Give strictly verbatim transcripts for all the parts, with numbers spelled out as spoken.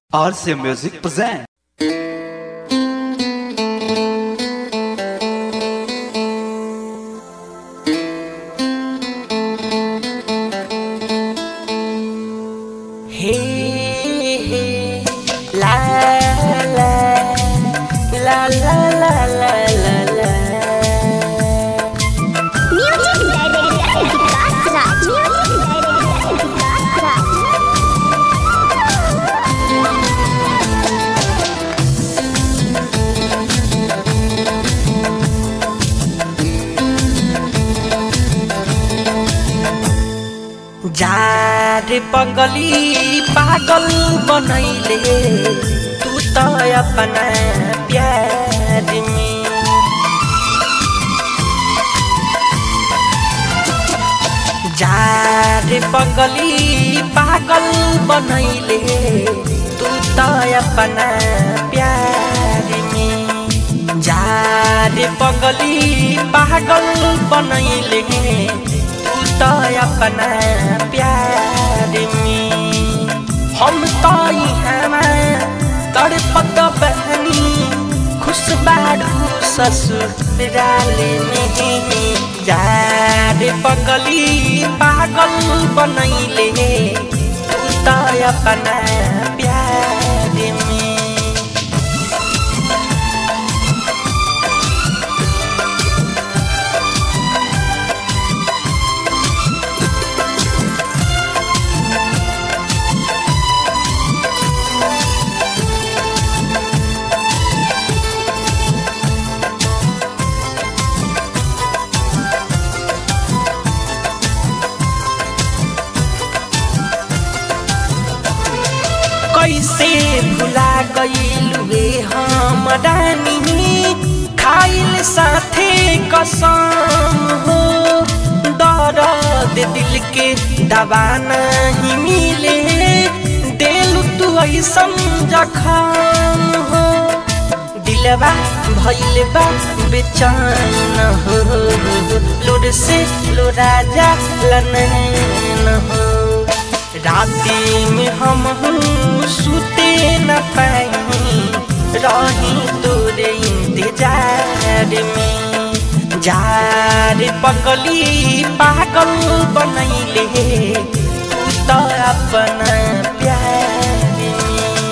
R C Music present. Hey, hey, la la la la la la la la. Music director Vikas Raj. Music director Vikas Raj. जार पगली पागल बनैले तू त अपना प्यार में जार पगली पागल बनैले तू त अपना प्यार में जार पगली पागल बनैले त अपना प्यार में हम तो यहाँ तड़पत बहनी खुश बाड़ू ससुराल में जार पगली पागल बनैले तू त अपना प्यार में। कैसे भुला गईलुए हम रानी खाइल साथे कसम हो दर्द दिल के दवा नहीं मिले दिल तू ऐसन जखम हो दिलवा भइल बा बेचैन हो लोर से लोरा जाला हो राती में हम सुते न पाई रही तोरे इंतजार में जार पगली पागल बनैले तू त अपना प्यार में।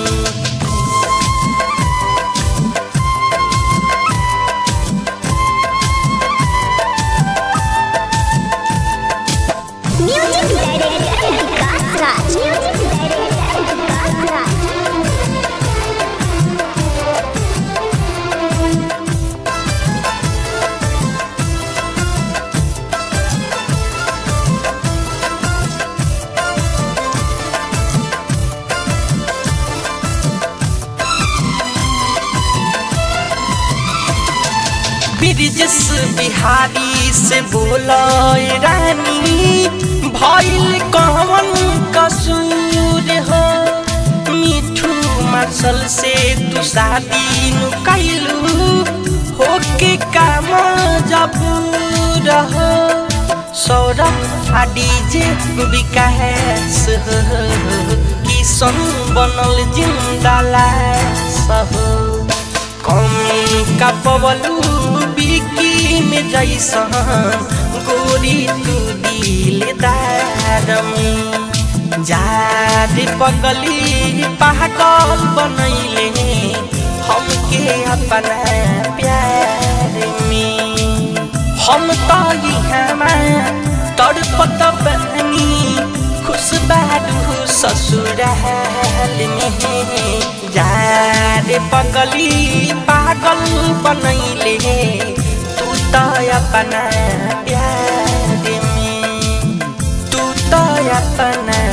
Music director Vikas Raj. Music director Vikas Raj. Brijesh Bihari से बोलो रानी भइल कौन कसूर हो मिठू मार्शल से तू शादी नु कैलू हो के काम जबूर हो सौरभ आ डीजे विकास हो किशन बनल जिंदा लाश हो कमी का पवलू बिकी में जैसन गोरी तू दिलदार में जार पगली पागल बनैले हमके अपना प्यार में हम तो यहाँ तड़पत बहनी खुश बाड़ू ससुराल में जार पगली पागल बनैले तू त अपना प्यार में तू त अपना